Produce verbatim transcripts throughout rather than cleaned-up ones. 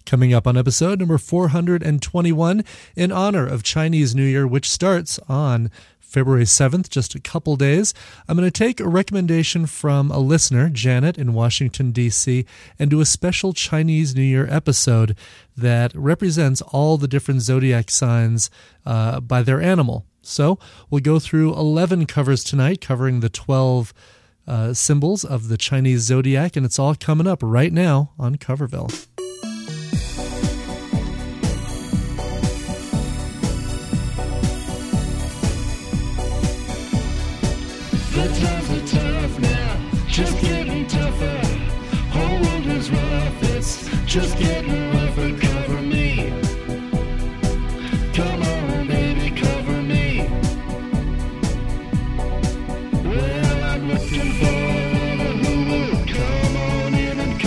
Coming up on episode number four hundred twenty-one, in honor of Chinese New Year, which starts on February seventh, just a couple days, I'm going to take a recommendation from a listener, Janet in Washington, D C, and do a special Chinese New Year episode that represents all the different zodiac signs uh, by their animal. So we'll go through eleven covers tonight, covering the twelve uh, symbols of the Chinese zodiac, and it's all coming up right now on Coverville. The times are tough now, just getting tougher. Whole world is rough, it's just getting rougher. Cover me, come on baby, cover me. Well, I'm looking for a who will come on in and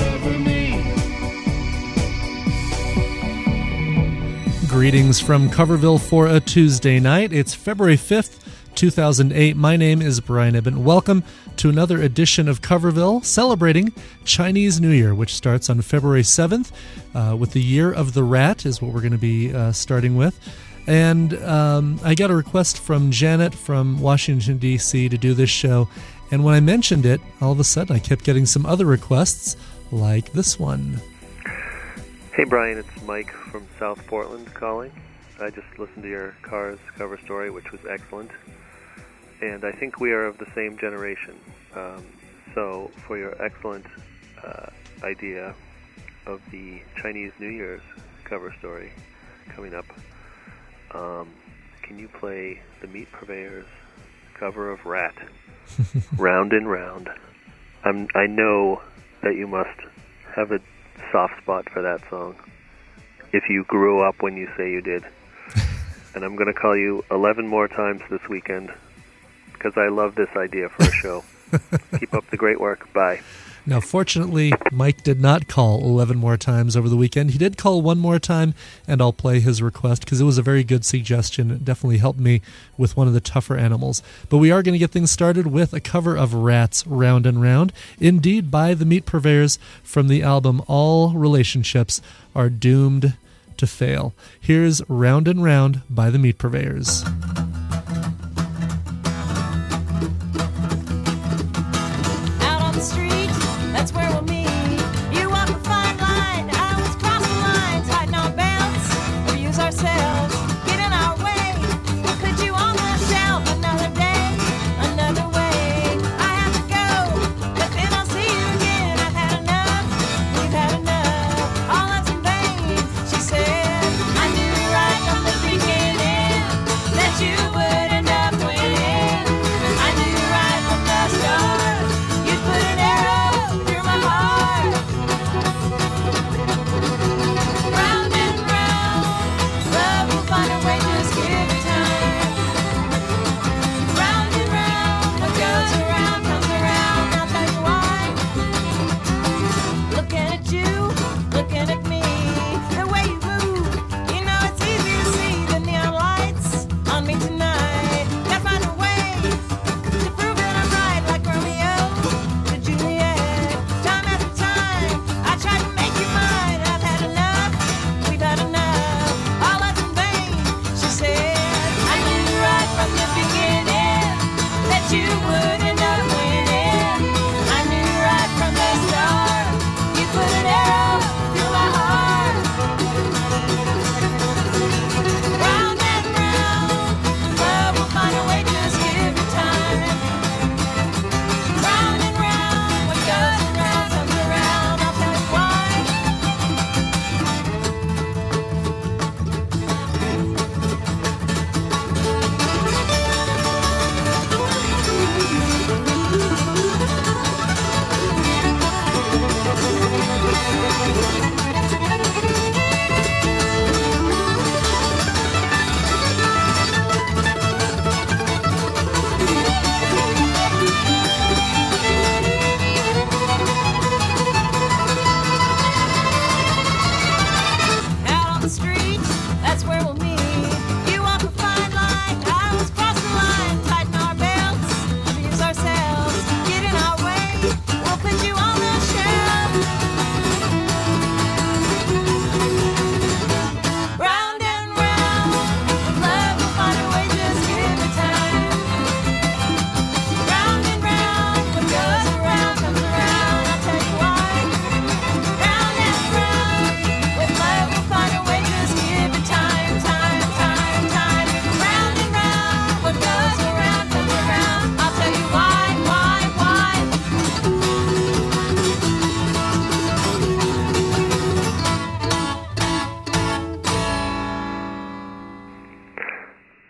cover me. Greetings from Coverville for a Tuesday night. It's February fifth, two thousand eight. My name is Brian Ibben. Welcome to another edition of Coverville, celebrating Chinese New Year, which starts on February seventh uh, with the Year of the Rat is what we're going to be uh, starting with. And um, I got a request from Janet from Washington, D C to do this show. And when I mentioned it, all of a sudden I kept getting some other requests like this one. Hey Brian, it's Mike from South Portland calling. I just listened to your Cars cover story, which was excellent. And I think we are of the same generation. Um, so for your excellent uh, idea of the Chinese New Year's cover story coming up, um, can you play the Meat Purveyors cover of Rat, Round and Round? I'm, I know that you must have a soft spot for that song, if you grew up when you say you did. And I'm going to call you eleven more times this weekend, because I love this idea for a show. Keep up the great work. Bye. Now, fortunately, Mike did not call eleven more times over the weekend. He did call one more time, and I'll play his request because it was a very good suggestion. It definitely helped me with one of the tougher animals. But we are going to get things started with a cover of Rat's Round and Round, indeed by the Meat Purveyors from the album All Relationships Are Doomed to Fail. Here's Round and Round by the Meat Purveyors. That's where we'll meet. You walk a fine line, I always cross the line. Tighten our belts, we use ourselves, get in our way. We'll put you on the shelf another day, another way. I have to go, but then I'll see you again. I've had enough, we've had enough. All that's in vain, she said. I knew right from the beginning that you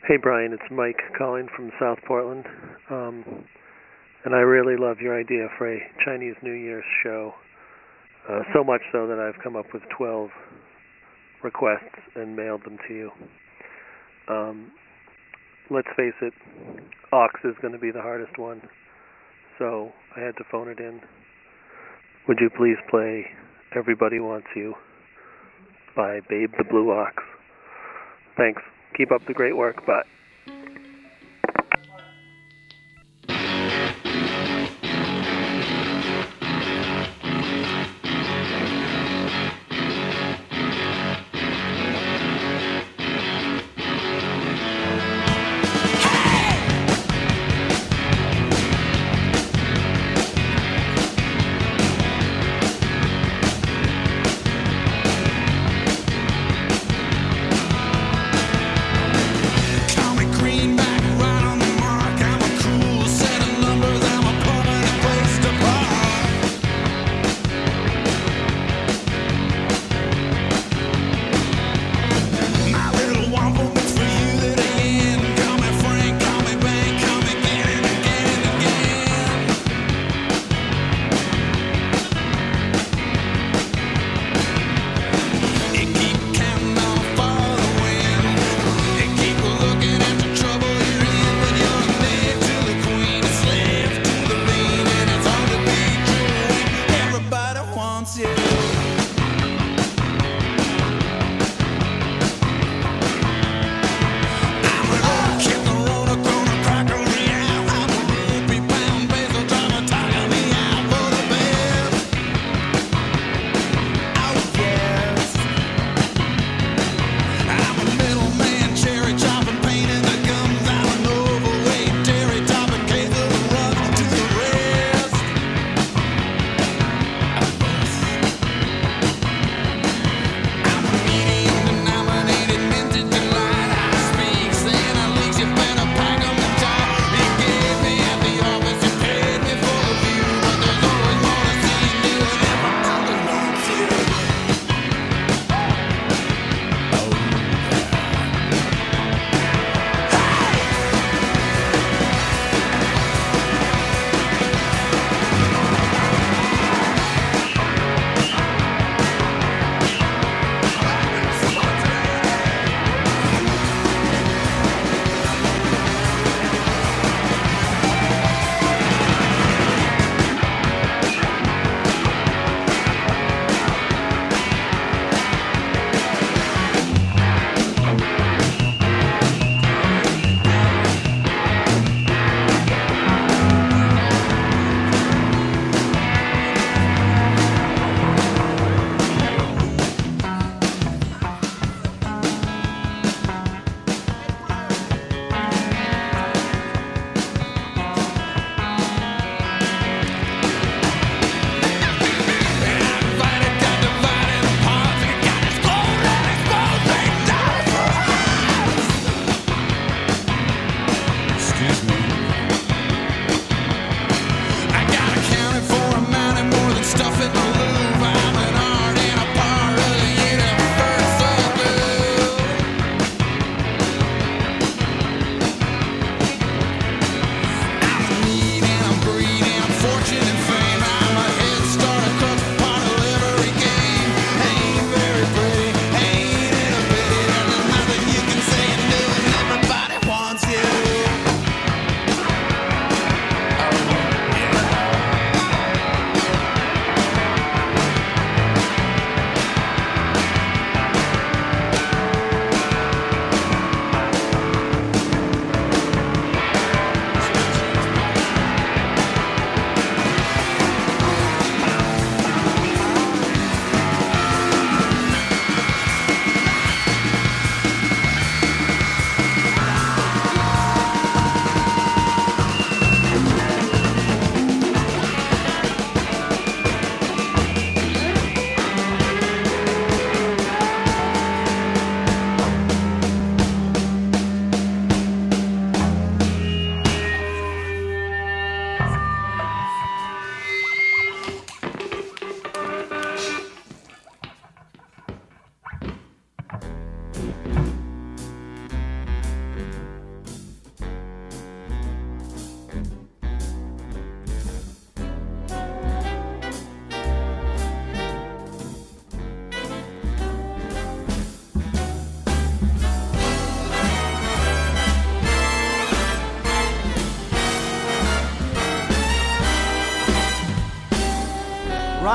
Hey, Brian, it's Mike calling from South Portland. Um, and I really love your idea for a Chinese New Year's show. Uh, so much so that I've come up with twelve requests and mailed them to you. Um, let's face it, Ox is going to be the hardest one, so I had to phone it in. Would you please play Everybody Wants You by Babe the Blue Ox? Thanks. Keep up the great work. Bye. Coming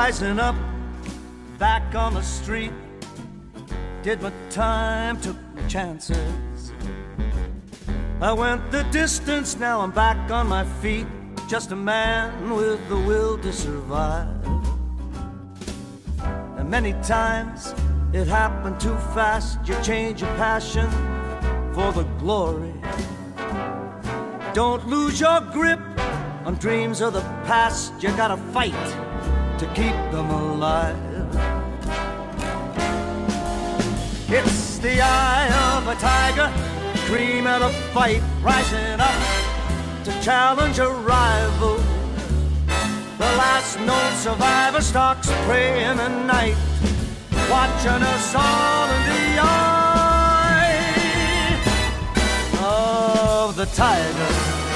rising up, back on the street. Did my time, took my chances. I went the distance, now I'm back on my feet. Just a man with the will to survive. And many times it happened too fast. You change your passion for the glory. Don't lose your grip on dreams of the past. You gotta fight to keep them alive. It's the eye of a tiger, cream of the fight, rising up to challenge a rival. The last known survivor stalks prey in the night, watching us all in the eye of the tiger.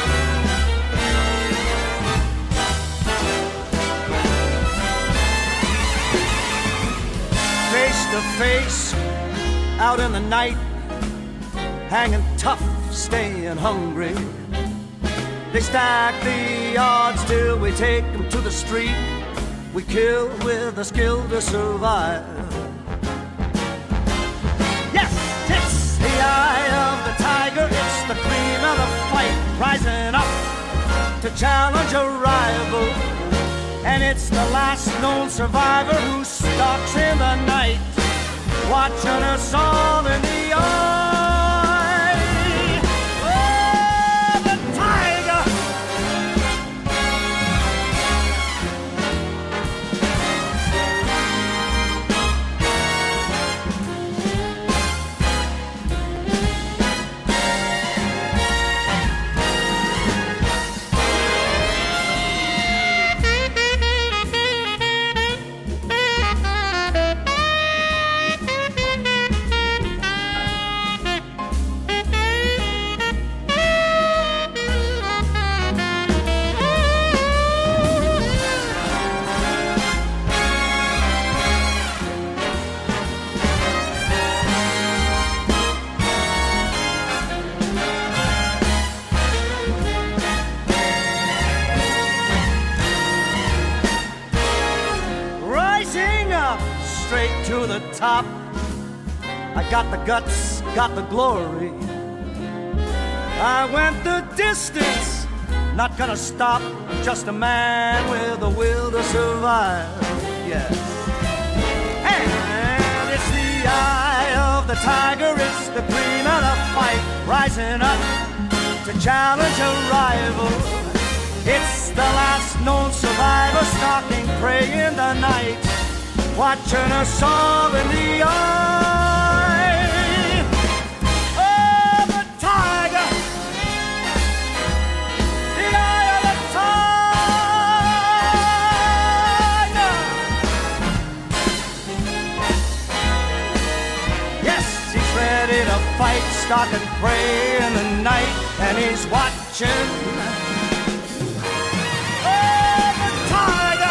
Face to face, out in the night, hanging tough, staying hungry. They stack the odds till we take them to the street. We kill with a skill to survive. Yes, it's the eye of the tiger. It's the cream of the fight, rising up to challenge a rival. And it's the last known survivor who stalks in the night, watching us all in the eye of the tiger. To the top, I got the guts, got the glory. I went the distance, not gonna stop. I'm just a man with a will to survive. Yes, and it's the eye of the tiger. It's the cream of the fight, rising up to challenge a rival. It's the last known survivor, stalking prey in the night, watching us all in the eye of the tiger. The eye of the tiger. Yes, he's ready to fight, stalking prey in the night, and he's watching the tiger.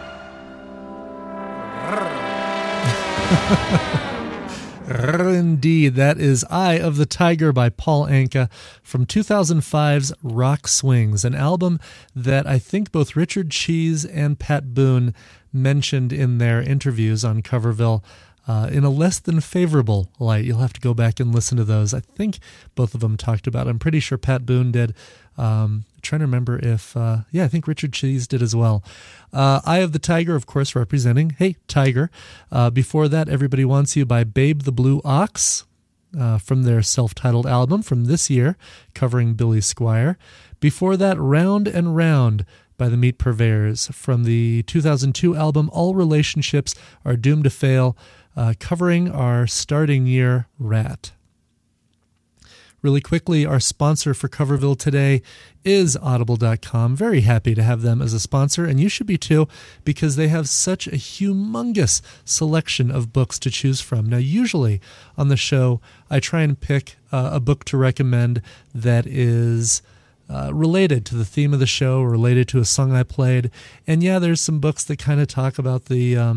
Indeed, that is Eye of the Tiger by Paul Anka from two thousand five's Rock Swings, an album that I think both Richard Cheese and Pat Boone mentioned in their interviews on Coverville uh, in a less than favorable light. You'll have to go back and listen to those. I think both of them talked about it. I'm pretty sure Pat Boone did. Um, trying to remember if, uh, yeah, I think Richard Cheese did as well. Uh, Eye of the Tiger, of course, representing, hey, Tiger. Uh, before that, Everybody Wants You by Babe the Blue Ox uh, from their self-titled album from this year, covering Billy Squier. Before that, Round and Round by the Meat Purveyors from the two thousand two album All Relationships Are Doomed to Fail, uh, covering our starting year, Rat. Really quickly, our sponsor for Coverville today is Audible dot com. Very happy to have them as a sponsor, and you should be too, because they have such a humongous selection of books to choose from. Now, usually on the show, I try and pick uh, a book to recommend that is uh, related to the theme of the show, related to a song I played. And yeah, there's some books that kind of talk about the... Um,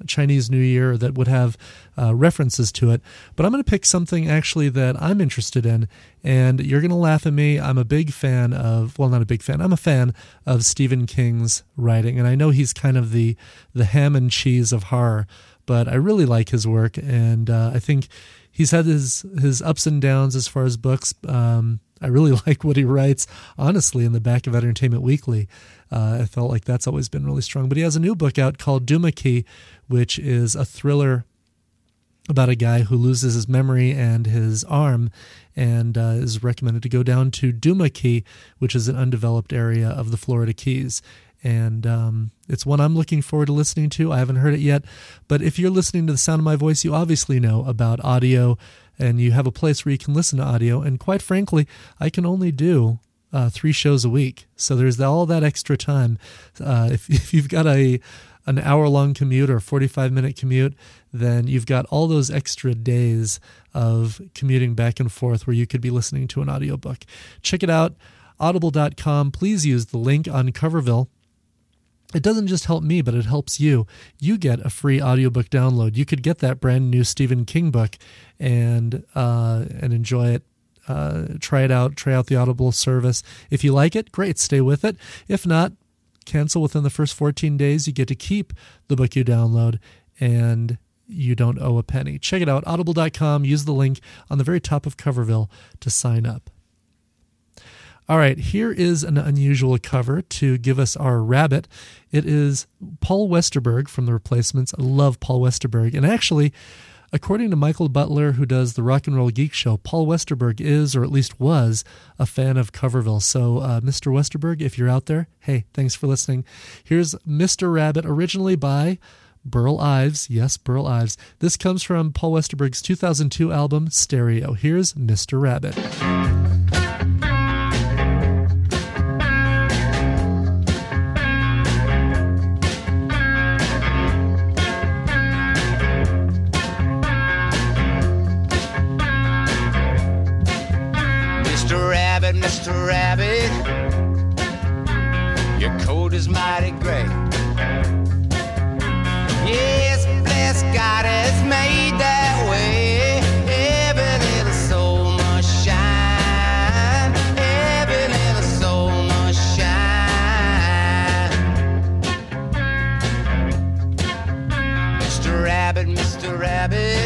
Chinese New Year that would have uh, references to it. But I'm going to pick something actually that I'm interested in, and you're going to laugh at me. I'm a big fan of, well, not a big fan, I'm a fan of Stephen King's writing, and I know he's kind of the, the ham and cheese of horror, but I really like his work, and uh, I think he's had his, his ups and downs as far as books. Um, I really like what he writes, honestly, in the back of Entertainment Weekly. Uh, I felt like that's always been really strong. But he has a new book out called Duma-Key, which is a thriller about a guy who loses his memory and his arm and uh, is recommended to go down to Duma-Key, which is an undeveloped area of the Florida Keys. And um, it's one I'm looking forward to listening to. I haven't heard it yet. But if you're listening to the sound of my voice, you obviously know about audio, and you have a place where you can listen to audio. And quite frankly, I can only do uh, three shows a week. So there's all that extra time. Uh, if, if you've got a an hour-long commute or a forty-five minute commute, then you've got all those extra days of commuting back and forth where you could be listening to an audiobook. Check it out, audible dot com. Please use the link on Coverville. It doesn't just help me, but it helps you. You get a free audiobook download. You could get that brand new Stephen King book and uh, and enjoy it. Uh, try it out. Try out the Audible service. If you like it, great. Stay with it. If not, cancel within the first fourteen days. You get to keep the book you download, and you don't owe a penny. Check it out, audible dot com. Use the link on the very top of Coverville to sign up. All right, here is an unusual cover to give us our rabbit. It is Paul Westerberg from The Replacements. I love Paul Westerberg. And actually, according to Michael Butler, who does the Rock and Roll Geek Show, Paul Westerberg is, or at least was, a fan of Coverville. So, uh, Mister Westerberg, if you're out there, hey, thanks for listening. Here's Mister Rabbit, originally by Burl Ives. Yes, Burl Ives. This comes from Paul Westerberg's two thousand two album, Stereo. Here's Mister Rabbit. Mister Rabbit, your coat is mighty gray. Yes, bless God has made that way. Every little soul must shine. Every little soul must shine. Mister Rabbit, Mister Rabbit,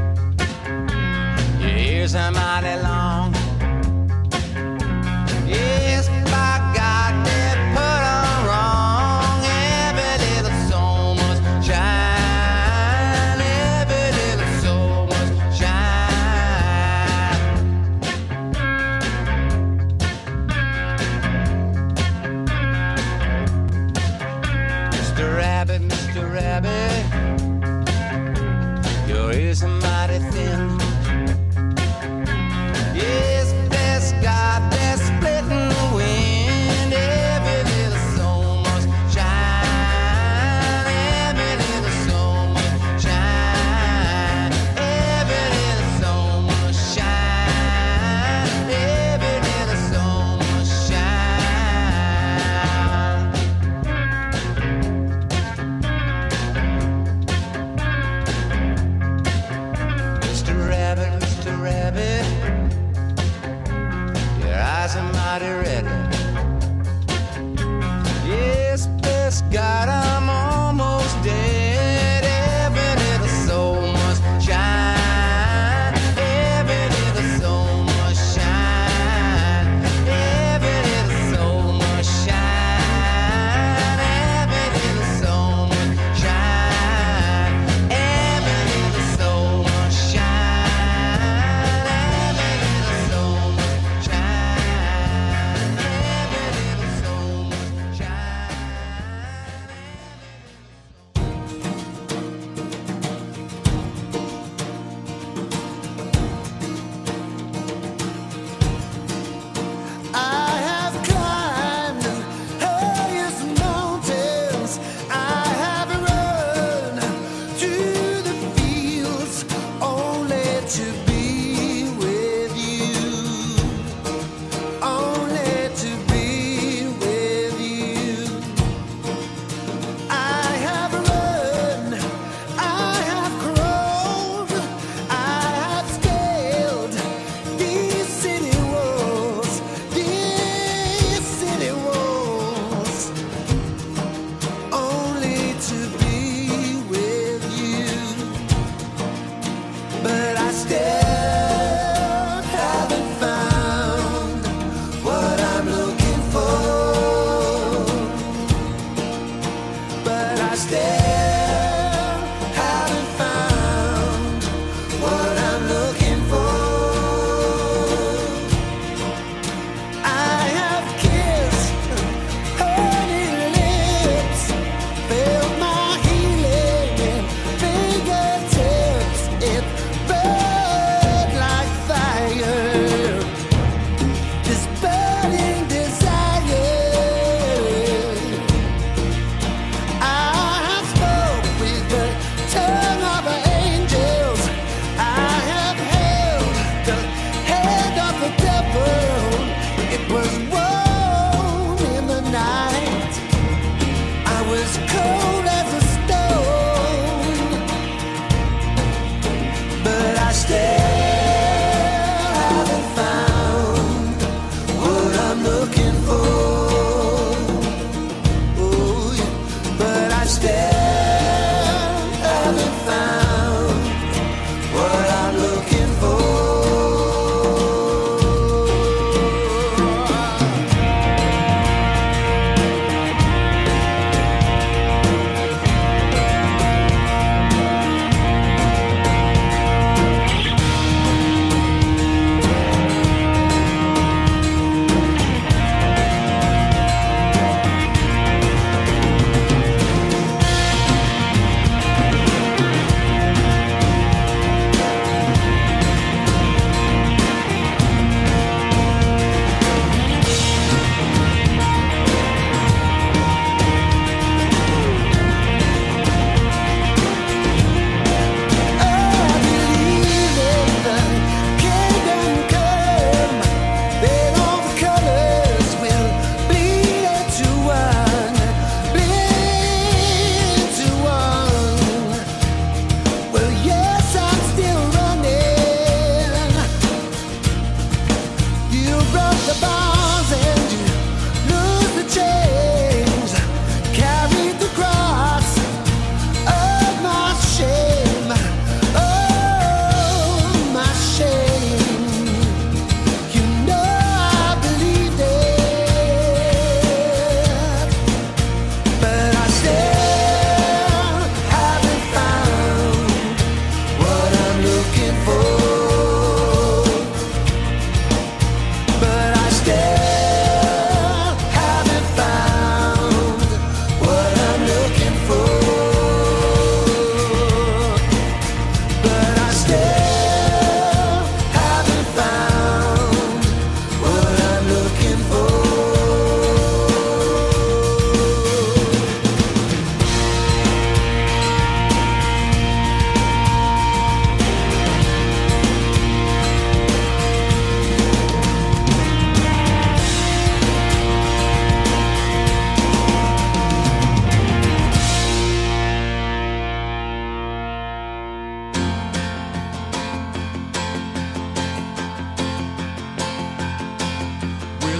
your ears are mighty long. Yes, by God, they put on wrong. Every little soul must shine. Every little soul must shine. Mister Rabbit, Mister Rabbit, your ears are mighty thin. Yes, bless God, they're splitting the wind. Every little soul must shine. Every little soul must shine. Every little soul must shine. Every little soul must shine. Mister Rabbit, Mister Rabbit, your eyes are mighty red. Yes, bless God, I'm almost dead. Every little soul must shine. Every little soul must shine. Every little soul must shine. Every little soul must shine. Every little soul must shine. Every little soul must shine. Every little soul must shine. I have climbed the highest mountains. I have run through the fields only to be with you. Only to be with you. I have run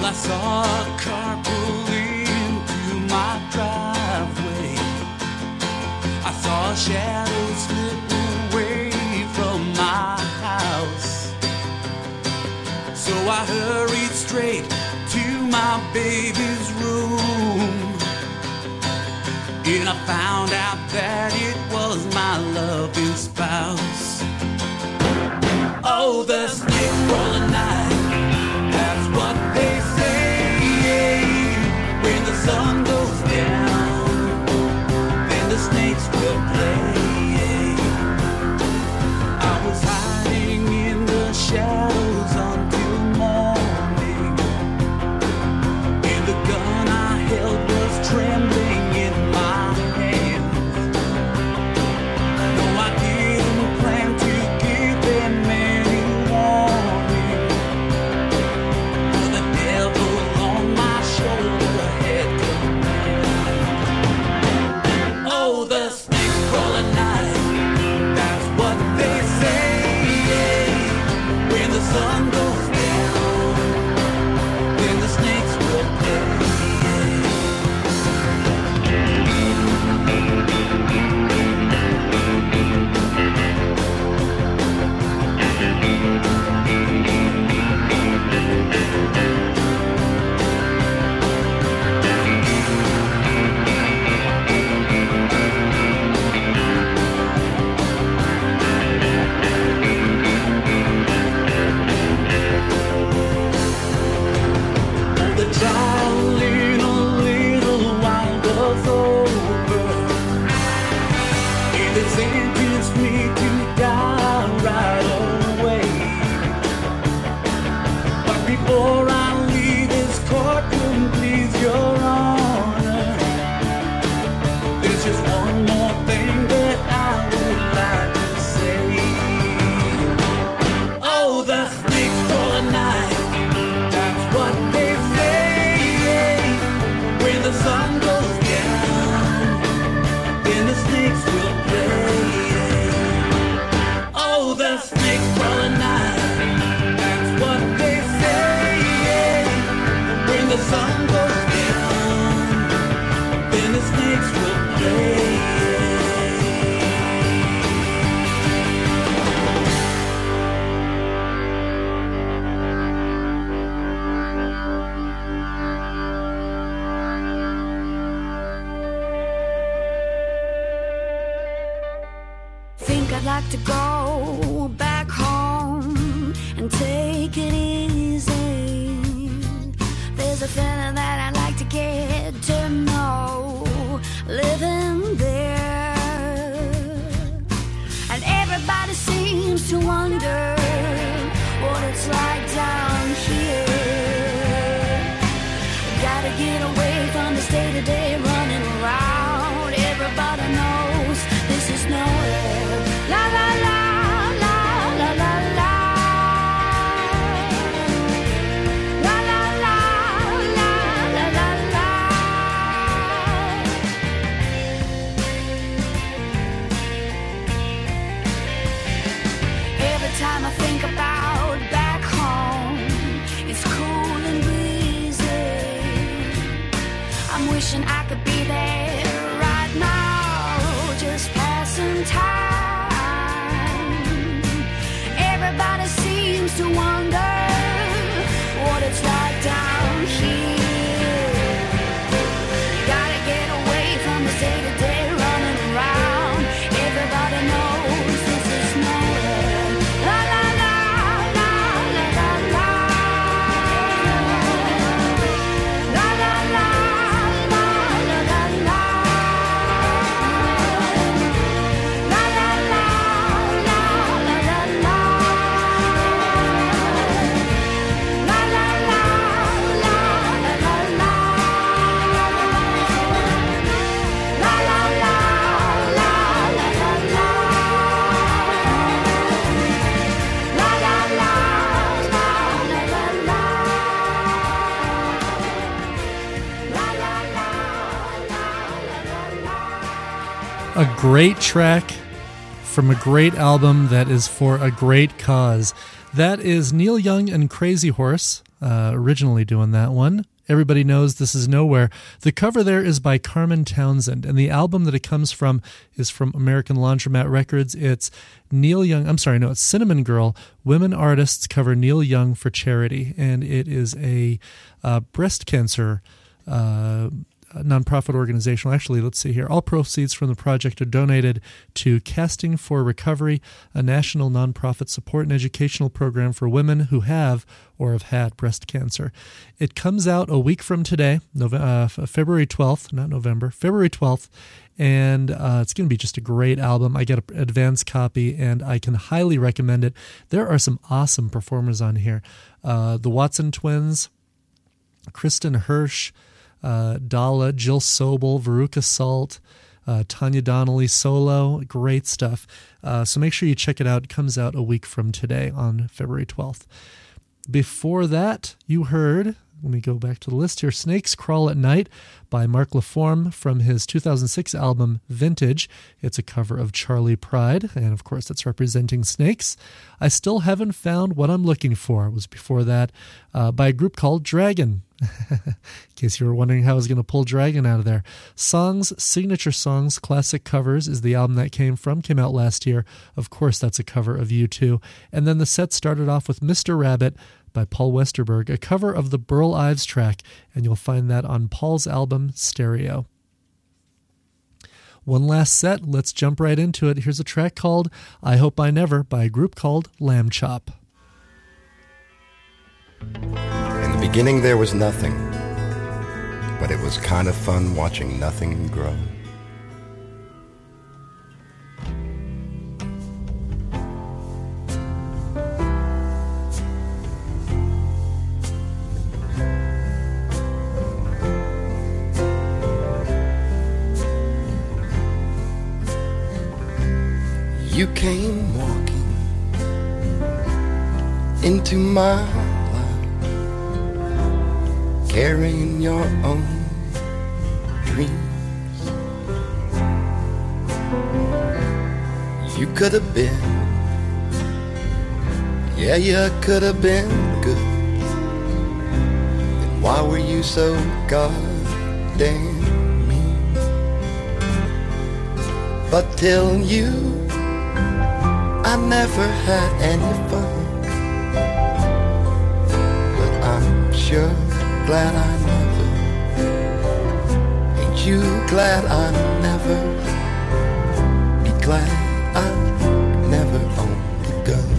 I saw a car pull into my driveway. I saw a shadow slip away from my house. So I hurried straight to my baby's room, and I found out that it was my loving spouse. Oh, the snake crawling night, that's what they say. When the sun goes down, then the snakes will play. I was hiding in the shadows until morning, and the gun I held was trembling in my hand. No, I didn't plan to give them any warning, but the devil on my shoulder had command. Oh, the snakes crawling night, that's what they say. When the sun goes down, then the snakes will play. The trial in a little while was over, and they sentenced me to die right away. But before I leave this courtroom, please, Your Honor, there's just one more thing that I would like to say. Oh, the snakes crawling night, that's what they say. When the sun goes down, then the snakes will play. Oh, the snakes crawling night, that's what they say. When the sun goes down, then the snakes will play. Think I'd like to go back home and take it easy. There's a feeling that I'd like to get to know living there. And everybody seems to wonder what it's like down here. Gotta get away from this day-to-day running around. Everybody knows this is nowhere. La la la la la la la. La la la la la la la. Every time I think about back home, it's cool and breezy. I'm wishing I could be there right now, just passing time. Everybody seems to wonder what it's like down here. Gotta get away from this day-to-day running around. Everybody knows this is nowhere. La la la la la la la. La la la la la la la. La la la la la la la. La la la la la la la. La la la la la la la. La la la la la la la. La la la la la la. A great track from a great album that is for a great cause. That is Neil Young and Crazy Horse uh, originally doing that one. Everybody Knows This Is Nowhere. The cover there is by Carmen Townsend, and the album that it comes from is from American Laundromat Records. It's Neil Young, I'm sorry, no, it's Cinnamon Girl. Women artists cover Neil Young for charity, and it is a uh, breast cancer uh a nonprofit organization. Actually, let's see here. All proceeds from the project are donated to Casting for Recovery, a national nonprofit support and educational program for women who have or have had breast cancer. It comes out a week from today, November, uh, February twelfth, not November, February twelfth, and uh, it's going to be just a great album. I get an advance copy, and I can highly recommend it. There are some awesome performers on here. Uh, the Watson Twins, Kristen Hirsch, Uh, Dala, Jill Sobel, Veruca Salt, uh, Tanya Donnelly solo. Great stuff. Uh, so make sure you check it out. It comes out a week from today on February twelfth. Before that, you heard, let me go back to the list here, Snakes Crawl at Night by Mark Laforme from his two thousand six album Vintage. It's a cover of Charlie Pride, and of course that's representing snakes. I Still Haven't Found What I'm Looking For. It was before that uh, by a group called Dragon. In case you were wondering how I was going to pull Dragon out of there. Songs, Signature Songs, Classic Covers is the album that came from, came out last year. Of course, that's a cover of U two. And then the set started off with Mister Rabbit by Paul Westerberg, a cover of the Burl Ives track, and you'll find that on Paul's album Stereo. One last set, let's jump right into it. Here's a track called I Hope I Never by a group called Lamb Chop. In the beginning there was nothing, but it was kind of fun watching nothing grow. You came walking into my carrying your own dreams. You could have been, yeah, you could have been good. Then why were you so goddamn mean? But till you, I never had any fun. But I'm sure glad I never, ain't you glad I never, be glad I never owned a gun.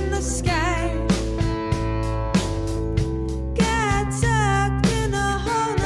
Got sucked in a hole.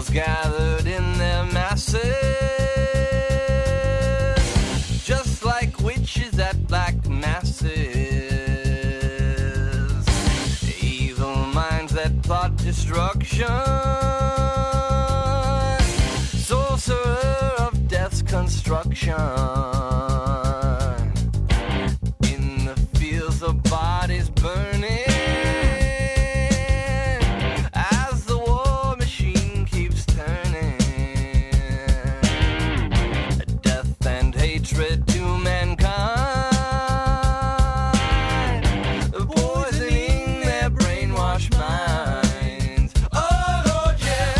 angels gathered in their masses, just like witches at black masses, evil minds that plot destruction, sorcerer of death's construction. In the fields of bodies burning, as the war machine keeps turning, death and hatred to mankind, poisoning their brainwashed minds. Oh Lord, yes.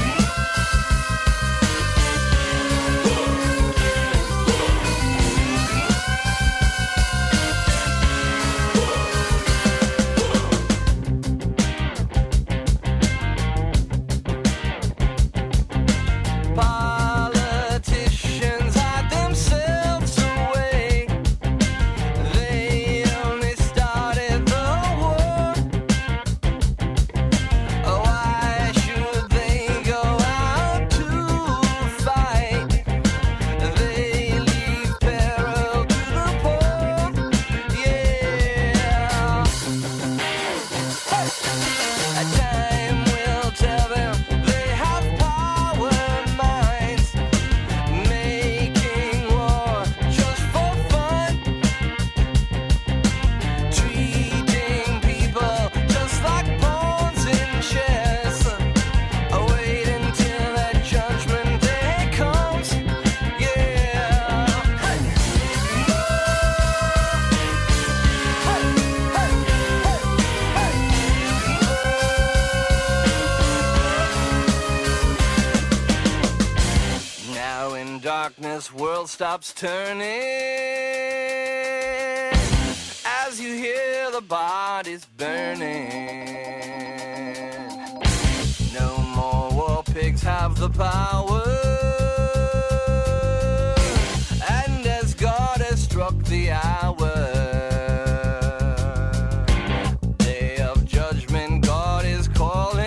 Politicians hide themselves away. They only started the war. Why should they go out to fight? They leave peril to the poor. Yeah. Time will tell them they have power minds, making war just for fun, treating people just like pawns in chess. Wait until that judgment day comes. Yeah. Hey. Hey, hey, hey, hey. Now in darkness, world stops turning as you hear the bodies burning. No more war pigs have the power, and as God has struck the hour, day of judgment, God is calling.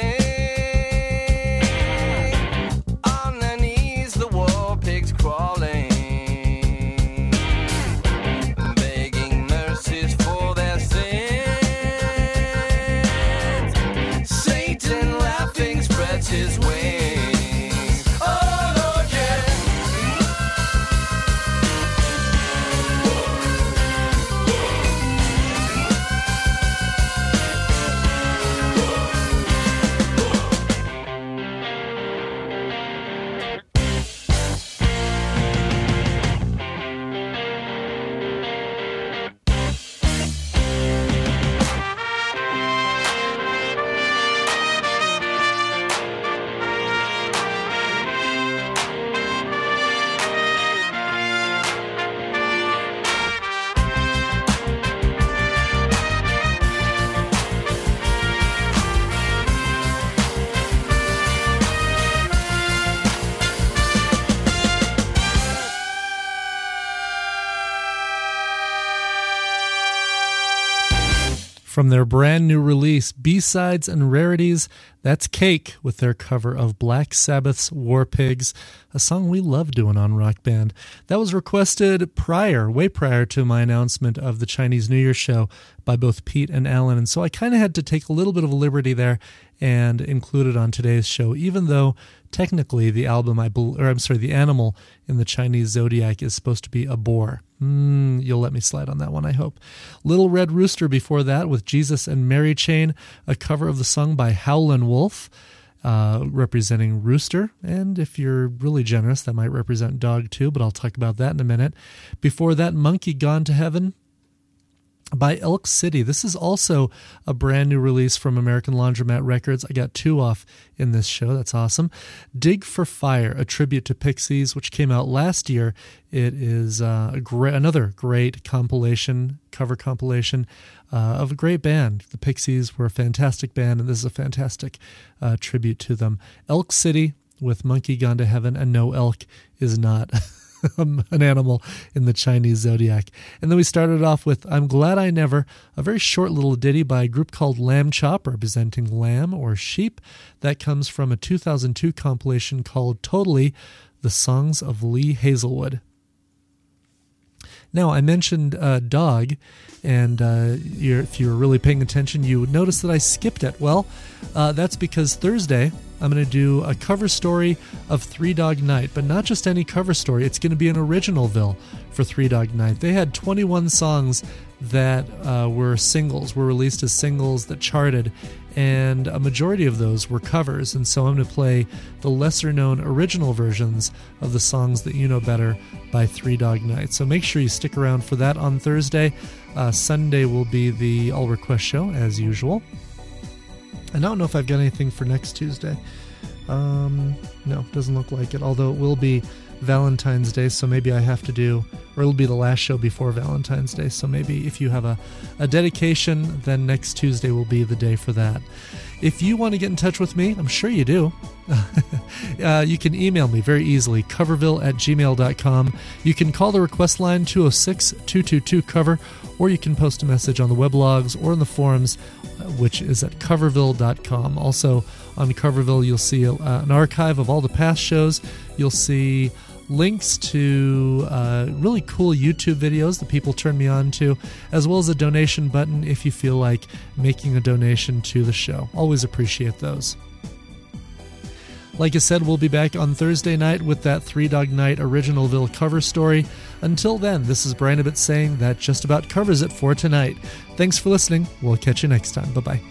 On their knees, the war pigs crawling, begging mercies for their sins. Satan laughing spreads his wings. Oh Lord, yeah. From their brand new release, B-Sides and Rarities, that's Cake with their cover of Black Sabbath's War Pigs, a song we love doing on Rock Band. That was requested prior, way prior to my announcement of the Chinese New Year show by both Pete and Alan, and so I kind of had to take a little bit of a liberty there and include it on today's show, even though technically the album, I bel or I'm sorry, the animal in the Chinese zodiac is supposed to be a boar. Mm, you'll let me slide on that one, I hope. Little Red Rooster before that with Jesus and Mary Chain, a cover of the song by Howlin' Wolf, uh, representing Rooster. And if you're really generous, that might represent Dog too, but I'll talk about that in a minute. Before that, Monkey Gone to Heaven by Elk City. This is also a brand new release from American Laundromat Records. I got two off in this show. That's awesome. Dig for Fire, a tribute to Pixies, which came out last year. It is uh, a great, another great compilation, cover compilation uh, of a great band. The Pixies were a fantastic band, and this is a fantastic uh, tribute to them. Elk City with Monkey Gone to Heaven, and no, elk is not an animal in the Chinese zodiac. And then we started off with I'm Glad I Never, a very short little ditty by a group called Lamb Chop, representing lamb or sheep. That comes from a two thousand two compilation called Totally, The Songs of Lee Hazelwood. Now, I mentioned uh, dog, and uh, you're, if you were really paying attention, you would notice that I skipped it. Well, uh, that's because Thursday, I'm going to do a cover story of Three Dog Night, but not just any cover story. It's going to be an originalville for Three Dog Night. They had twenty-one songs that uh, were singles, were released as singles that charted, and a majority of those were covers. And so I'm going to play the lesser-known original versions of the songs that you know better by Three Dog Night. So make sure you stick around for that on Thursday. Uh, Sunday will be the All Request show, as usual. And I don't know if I've got anything for next Tuesday. Um, no, doesn't look like it, although it will be Valentine's Day, so maybe I have to do, or it'll be the last show before Valentine's Day, so maybe if you have a, a dedication, then next Tuesday will be the day for that. If you want to get in touch with me, I'm sure you do, uh, you can email me very easily, coverville at gmail dot com. You can call the request line two oh six, two two two, cover, or you can post a message on the weblogs or in the forums, which is at coverville dot com. Also, on Coverville, you'll see uh, an archive of all the past shows. You'll see links to uh, really cool YouTube videos that people turn me on to, as well as a donation button if you feel like making a donation to the show. Always appreciate those. Like I said, we'll be back on Thursday night with that Three Dog Night Originalville cover story. Until then, this is Brian Ibbott saying that just about covers it for tonight. Thanks for listening. We'll catch you next time. Bye-bye.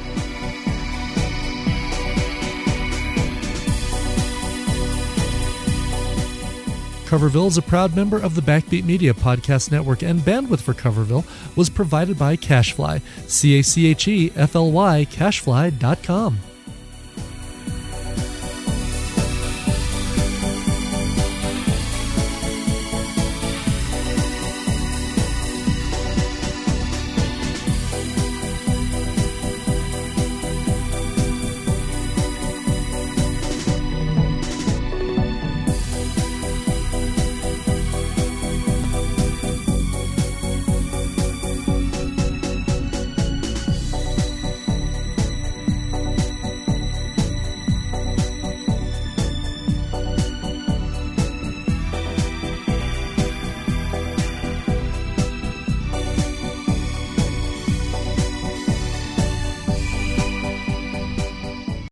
Coverville is a proud member of the Backbeat Media Podcast Network, and bandwidth for Coverville was provided by CacheFly, C A C H E F L Y, cachefly dot com.